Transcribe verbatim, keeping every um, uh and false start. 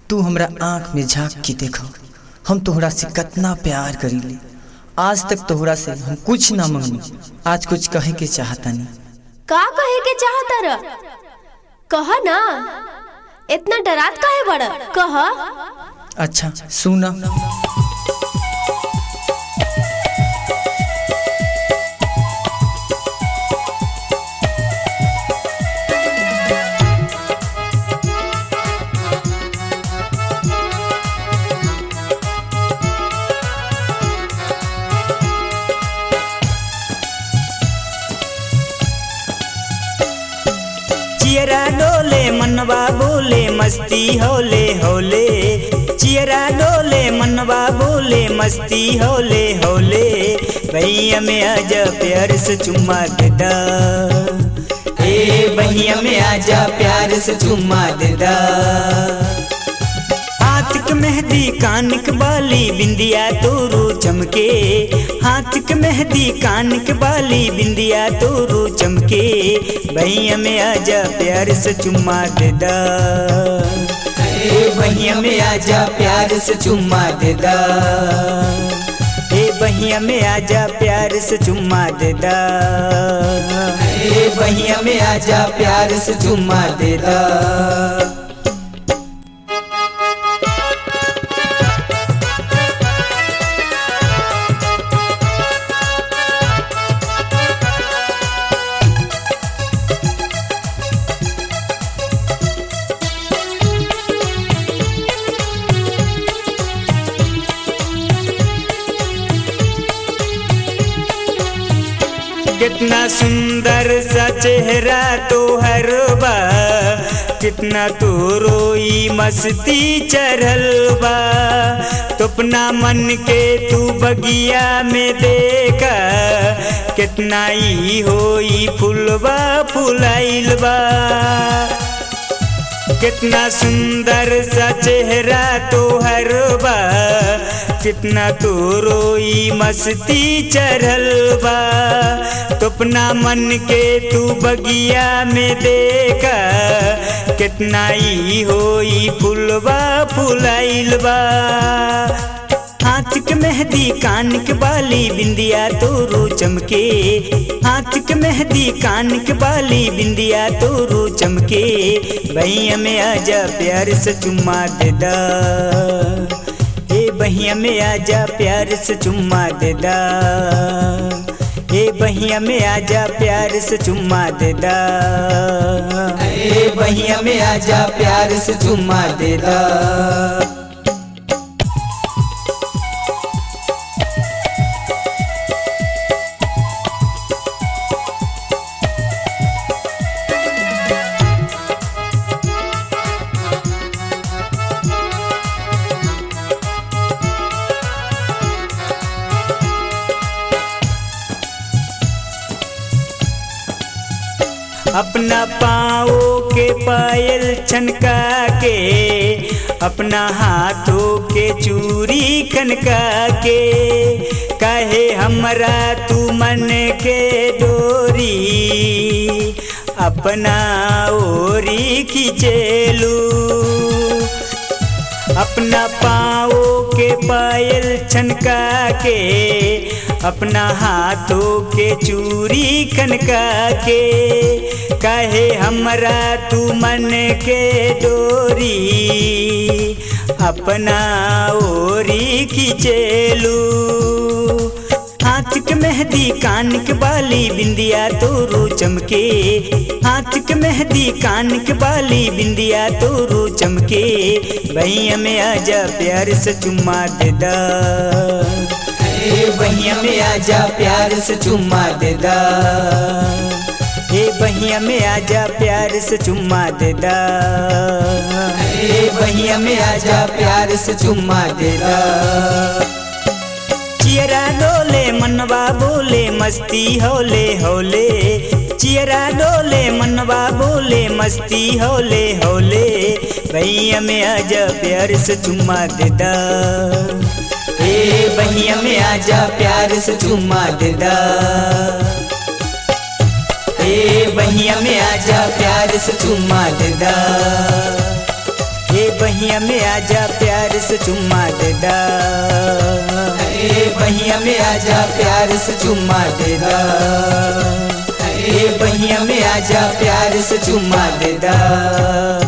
तू हमरा आँख में झाँक के देखो, हम तोहरा से कितना प्यार करीले। आज तक तोहरा से हम कुछ ना मांगनी, आज कुछ कहे के चाहता नहीं। का कहे के चाहता र? कह ना, इतना डरात काहे बड़? कह। अच्छा सुना। चियरा डोले मनवा बोले मस्ती होले होले, चियरा डोले मनवा बोले मस्ती होले होले। भैया में आजा प्यार से चुम्मा दे दा, ए भैया में आजा प्यार से चुम्मा दे दा। हाथ के मेहंदी कान के बाली बिंदिया तोरू चमके, हाथ के मेहंदी कान के बाली बिंदिया तोरू चमके। भैया में आजा प्यार से चुम्मा दे दा, ए भैया में आजा प्यार से चुम्मा दे दा, ए भैया में आजा प्यार से चुम्मा दे दा, ए भैया में आजा प्यार से चुम्मा दे दा। कितना सुंदर सा चेहरा तोहर बा, कितना तो रोई मस्ती चढ़ल बा। तो अपना मन के तू बगिया में देखा, कितना ही होई फुलवा फुलाइल बा। कितना सुंदर सा चेहरा तोहर बा, कितना तो रोई मस्ती चढ़ल बा। तो अपना मन के तू बगिया में देखा, कितना ही होई फुलवा फुलाइल बा। हाथ के मेहंदी कान के बाली बिंदिया तोरू चमके, हाथ के मेहंदी कान के बाली बिंदिया तोरू चमके। भैया में आजा प्यार से चुम्मा दे दा, ए भैया में आजा प्यार से चुम्मा दे दा, ए भैया में आजा प्यार से चुम्मा दे दा, ए भैया में आजा प्यार से चुम्मा दे दा। अपना पाँवों के पायल छनका के, अपना हाथों के चूड़ी खनका के। कहे हमरा तू मन के डोरी, अपना ओरी खिंचेलू। अपना पाँवों के पायल छनका के, अपना हाथों के चूड़ी खनका के। कहे हमरा तू मन के डोरी, अपना ओरी खिंचेलू। हाथ के मेहंदी कान के बाली बिंदिया तोरू चमके, हाथ के मेहंदी कान के बाली बिंदिया तोरू चमके। भैया में आजा प्यार से चुम्मा दे दा, ए भैया में आजा प्यार से चुम्मा दे दा, ए भैया में आजा प्यार से चुम्मा दे दा, ए भैया में आजा प्यार से चुम्मा दे दा। चियरा डोले मनवा बोले मस्ती होले होले, चियरा डोले मनवा बोले मस्ती होले होले। भैया में आजा प्यार से चुम्मा दे दा, ए भैया में आजा प्यार से चुम्मा दे दा, ए भैया में आजा प्यार से चुम्मा दे दा, ए बहिया में आजा प्यार से चुम्मा दे दा, अरे बहिया में आजा प्यार से चुम्मा दे दा, अरे बहिया में आजा प्यार से चुम्मा दे दा।